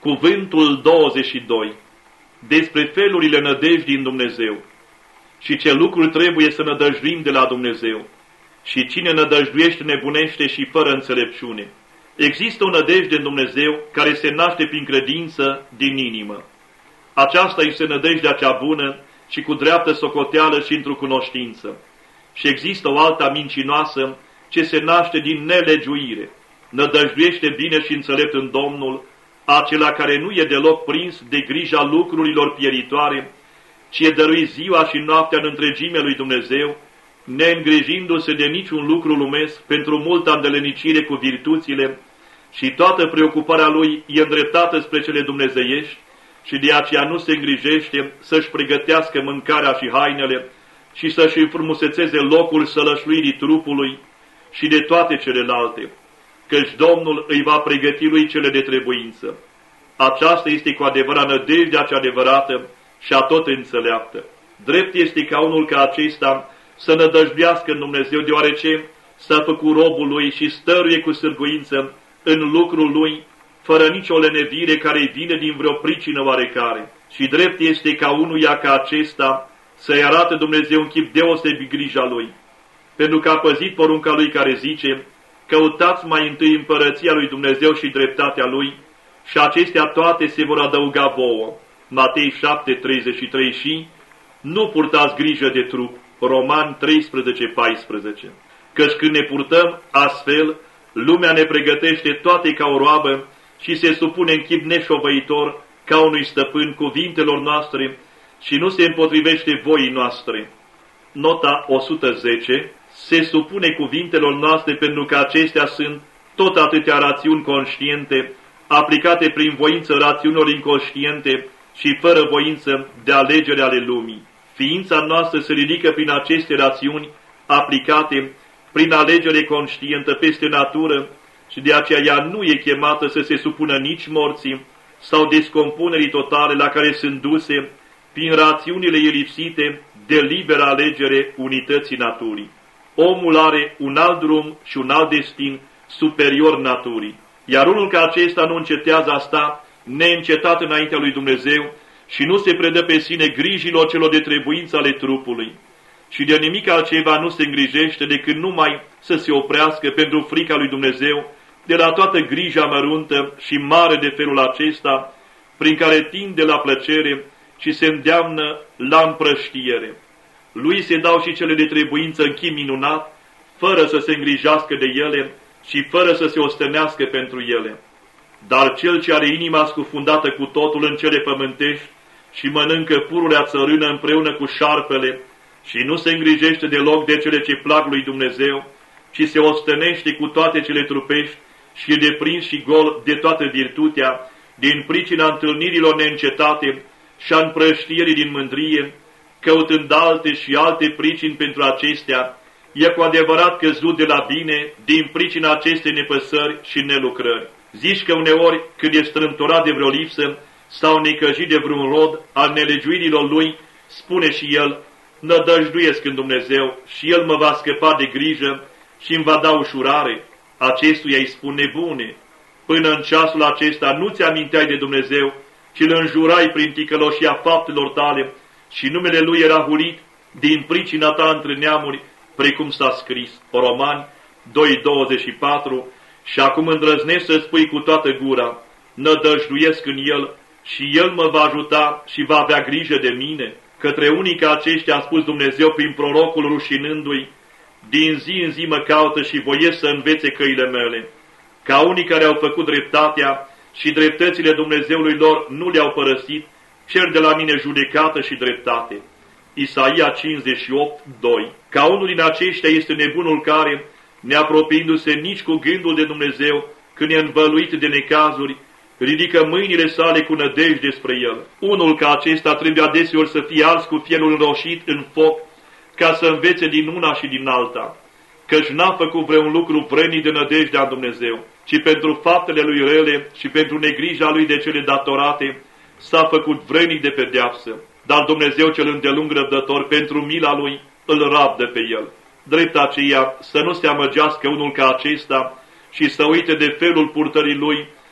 Cuvântul 22. Despre felurile nădejdii în Dumnezeu și ce lucruri trebuie să nădăjduim de la Dumnezeu. Și cine nădăjduiește nebunește și fără înțelepciune. Există o nădejde în Dumnezeu care se naște prin credință din inimă. Aceasta este nădejdea cea bună și cu dreaptă socoteală și într-o cunoștință. Și există o altă mincinoasă ce se naște din nelegiuire. Nădăjduiește bine și înțelept în Domnul, acela care nu e deloc prins de grija lucrurilor pieritoare, ci e dăruit ziua și noaptea în întregime lui Dumnezeu, neîngrijindu-se de niciun lucru lumesc pentru multă îndelenicire cu virtuțile, și toată preocuparea lui e îndreptată spre cele dumnezeiești, și de aceea nu se îngrijește să-și pregătească mâncarea și hainele și să-și înfrumusețeze locul sălășluirii trupului și de toate celelalte, căci Domnul îi va pregăti lui cele de trebuință. Aceasta este cu adevărat nădejdea cea adevărată și atot înțeleaptă. Drept este ca unul ca acesta să nădăjduiască în Dumnezeu, deoarece s-a făcut robul lui și stăruie cu sârguință în lucrul lui, fără nicio lenevire care îi vine din vreo pricină oarecare. Și drept este ca unuia ca acesta să-i arate Dumnezeu în chip deosebit grija lui, pentru că a păzit porunca lui care zice: căutați mai întâi împărăția lui Dumnezeu și dreptatea lui, și acestea toate se vor adăuga vouă. Matei 7:33 și nu purtați grijă de trup. Romani 13:14. Căci când ne purtăm astfel, lumea ne pregătește toate ca o roabă și se supune în chip neșovăitor ca unui stăpân cuvintelor noastre și nu se împotrivește voii noastre. Nota 110. Se supune cuvintelor noastre pentru că acestea sunt tot atâtea rațiuni conștiente, aplicate prin voință rațiunilor inconștiente și fără voință de alegere ale lumii. Ființa noastră se ridică prin aceste rațiuni aplicate prin alegere conștientă peste natură și de aceea ea nu e chemată să se supună nici morții sau descompunerii totale la care sunt duse prin rațiunile elipsite de liberă alegere unității naturii. Omul are un alt drum și un alt destin superior naturii, iar unul ca acesta nu încetează asta neîncetat înaintea lui Dumnezeu și nu se predă pe sine grijilor celor de trebuință ale trupului. Și de nimic altceva nu se îngrijește decât numai să se oprească pentru frica lui Dumnezeu de la toată grija măruntă și mare de felul acesta, prin care tinde la plăcere și se îndeamnă la împrăștiere. Lui se dau și cele de trebuință în chip minunat, fără să se îngrijească de ele și fără să se ostenească pentru ele. Dar cel ce are inima scufundată cu totul în cele pământești și mănâncă pururea țărână împreună cu șarpele și nu se îngrijește deloc de cele ce plac lui Dumnezeu, ci se ostenește cu toate cele trupești și e deprins și gol de toată virtutea, din pricina întâlnirilor neîncetate și a împrăștierii din mândrie, căutând alte și alte pricini pentru acestea, e cu adevărat căzut de la bine din pricina acestei nepăsări și nelucrări. Zici că uneori, când e strâmtorat de vreo lipsă sau necăjit de vreun rod al nelegiuirilor lui, spune și el: nădăjduiesc în Dumnezeu și El mă va scăpa de grijă și îmi va da ușurare. Acestuia îi spun: nebune, până în ceasul acesta nu ți aminteai de Dumnezeu, ci îl înjurai prin ticăloșia faptelor tale și numele Lui era hulit din pricina ta între neamuri, precum s-a scris. Romani 2:24. Și acum îndrăznești să spui cu toată gura: nădăjduiesc în El și El mă va ajuta și va avea grijă de mine. Către unii ca aceștia a spus Dumnezeu prin prorocul rușinându-i: din zi în zi mă caută și voiesc să învețe căile mele. Ca unii care au făcut dreptatea și dreptățile Dumnezeului lor nu le-au părăsit, cer de la mine judecată și dreptate. Isaia 58:2. Ca unul din aceștia este nebunul care, neapropiindu-se nici cu gândul de Dumnezeu, când e învăluit de necazuri, ridică mâinile sale cu nădejde spre El. Unul ca acesta trebuie adeseori să fie ars cu fierul înroșit în foc, ca să învețe din una și din alta, căci n-a făcut vreun lucru vrednic de nădejdea în Dumnezeu, ci pentru faptele lui rele și pentru negrija lui de cele datorate s-a făcut vrednic de pedeapsă. Dar Dumnezeu cel îndelung răbdător, pentru mila Lui, îl rabdă pe El. Drept aceea să nu se amăgească unul ca acesta și să uite de felul purtării lui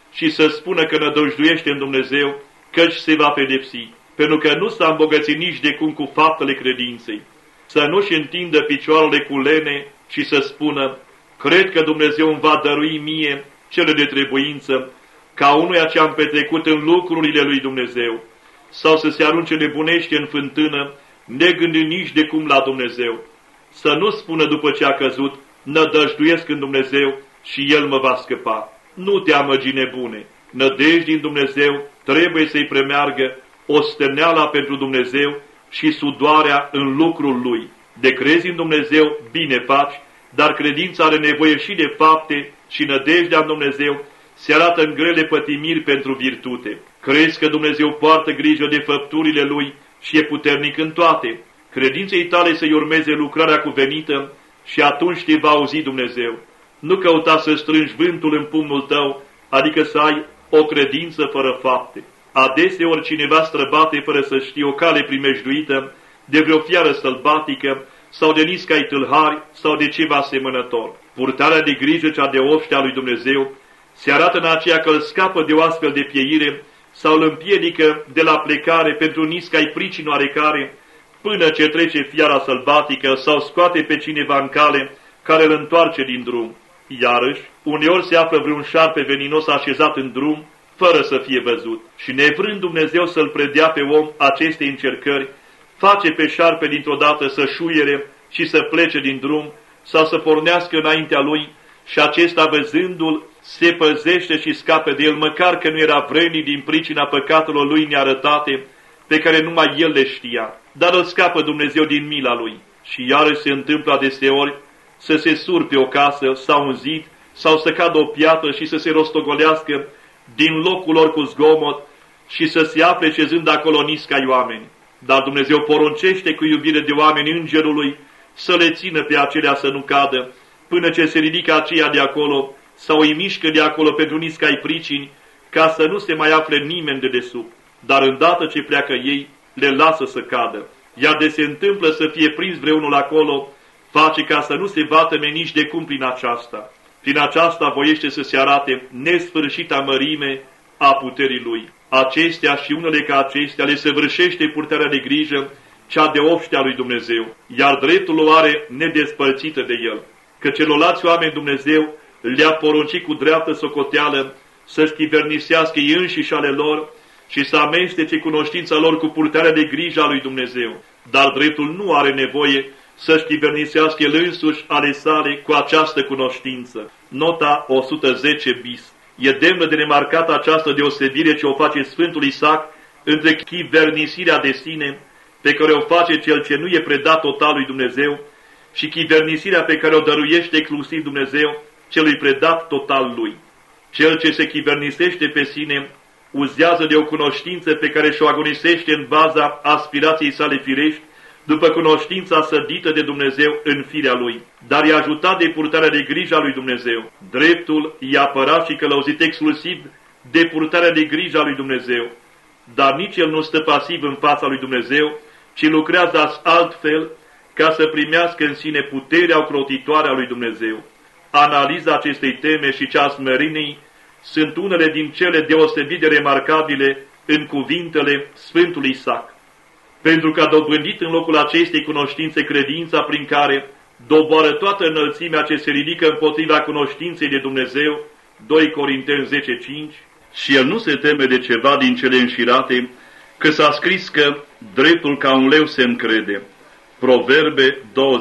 și să spună că nădăjduiește în Dumnezeu, căci se va pedepsi, pentru că nu s-a îmbogățit nici de cum cu faptele credinței. Să nu-și întindă picioarele cu lene și să spună, cred că Dumnezeu îmi va dărui mie cele de trebuință, ca unuia ce am petrecut în lucrurile lui Dumnezeu, sau să se arunce nebunește în fântână, negândind nici de cum la Dumnezeu. Să nu spună după ce a căzut, nădăjduiesc în Dumnezeu și El mă va scăpa. Nu te amăgi, nebune, nădejdi în Dumnezeu trebuie să-i premeargă osteneala pentru Dumnezeu și sudoarea în lucrul Lui. De crezi în Dumnezeu, bine faci, dar credința are nevoie și de fapte și nădejdea în Dumnezeu se arată în grele pătimiri pentru virtute. Crezi că Dumnezeu poartă grijă de făpturile Lui și e puternic în toate. Credinței tale să-i urmeze lucrarea cuvenită și atunci te va auzi Dumnezeu. Nu căuta să strângi vântul în pumnul tău, adică să ai o credință fără fapte. Adeseori cineva străbate fără să știe o cale primejduită de vreo fiară sălbatică sau de niscai tâlhari sau de ceva asemănător. Purtarea de grijă cea de oștea lui Dumnezeu se arată în aceea că îl scapă de o astfel de pieire sau îl împiedică de la plecare pentru niscai pricini oarecare, până ce trece fiara sălbatică sau scoate pe cineva în cale care îl întoarce din drum. Iarăși, uneori se află vreun șarpe veninos așezat în drum, fără să fie văzut. Și nevrând Dumnezeu să-l predea pe om aceste încercări, face pe șarpe dintr-o dată să șuiere și să plece din drum sau să pornească înaintea lui și acesta văzându-l se păzește și scapă de el, măcar că nu era vrednic din pricina păcatelor lui nearătate, pe care numai el le știa. Dar îl scapă Dumnezeu din mila lui. Și iarăși se întâmplă adeseori să se surpe o casă sau un zid, sau să cadă o piatră și să se rostogolească din locul lor cu zgomot și să se afle șezând acolo niscai oameni. Dar Dumnezeu poruncește cu iubire de oameni îngerului să le țină pe acelea să nu cadă, până ce se ridică aceia de acolo sau îi mișcă de acolo pentru niscai pricini, ca să nu se mai afle nimeni de desubt. Dar îndată ce pleacă ei, le lasă să cadă. Iar de se întâmplă să fie prins vreunul acolo, face ca să nu se vatăme nici de cum prin aceasta. Prin aceasta voiește să se arate nesfârșita mărime a puterii lui. Acestea și unele ca acestea le săvârșește purtarea de grijă, cea de oștea lui Dumnezeu, iar dreptul o are nedespărțită de el. Că celorlalți oameni Dumnezeu le-a poruncit cu dreaptă socoteală să-și chivernisească ei înșiși ale lor și să amestece cunoștința lor cu purtarea de grijă a lui Dumnezeu. Dar dreptul nu are nevoie să-și chivernisească el însuși ale sale cu această cunoștință. Nota 110 bis. E demnă de remarcat această deosebire ce o face Sfântul Isaac între chivernisirea de sine, pe care o face cel ce nu e predat total lui Dumnezeu, și chivernisirea pe care o dăruiește exclusiv Dumnezeu, celui predat total lui. Cel ce se chivernisește pe sine uzează de o cunoștință pe care și-o agonisește în baza aspirației sale firești, după cunoștința sădită de Dumnezeu în firea lui, dar e ajutat de purtarea de grijă a lui Dumnezeu. Dreptul e apărat și călăuzit exclusiv de purtarea de grijă a lui Dumnezeu, dar nici el nu stă pasiv în fața lui Dumnezeu, ci lucrează altfel ca să primească în sine puterea ocrotitoare a lui Dumnezeu. Analiza acestei teme și cea a smereniei sunt unele din cele deosebit de remarcabile în cuvintele Sfântului Isaac. Pentru că a dobândit în locul acestei cunoștințe credința prin care doboară toată înălțimea ce se ridică împotriva cunoștinței de Dumnezeu, 2 Corinteni 10:5, și el nu se teme de ceva din cele înșirate, că s-a scris că dreptul ca un leu se încrede. Proverbe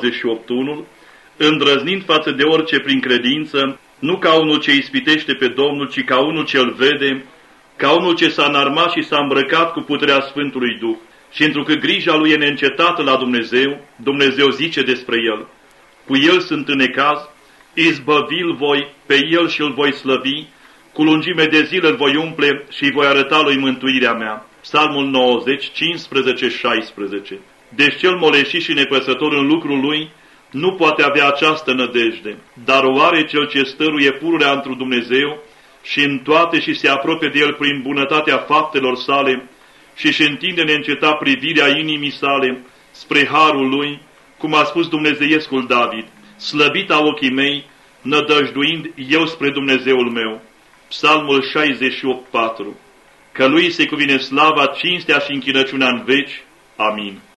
28:1, îndrăznind față de orice prin credință, nu ca unul ce ispitește pe Domnul, ci ca unul ce îl vede, ca unul ce s-a înarmat și s-a îmbrăcat cu puterea Sfântului Duh. Și întrucât grija lui e neîncetată la Dumnezeu, Dumnezeu zice despre el: cu el sunt în necaz, izbăvi-l voi, pe el și îl voi slăvi, cu lungime de zile îl voi umple și îi voi arăta lui mântuirea mea. Psalmul 90, 15-16. Deci cel moleșit și nepăsător în lucrul lui nu poate avea această nădejde, dar o are cel ce stăruie pururea întru Dumnezeu și în toate și se apropie de el prin bunătatea faptelor sale, și își întinde neîncetat privirea inimii sale spre harul lui, cum a spus dumnezeiescul David: slăbit au ochii mei, nădăjduind eu spre Dumnezeul meu. Psalmul 68:4, că lui se cuvine slava, cinstea și închinăciunea în veci. Amin.